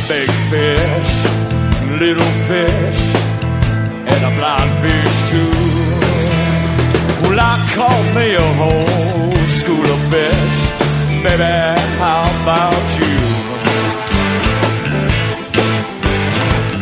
big fish, little fish, and a blind fish too. Well, I caught me a whole school of fish, baby.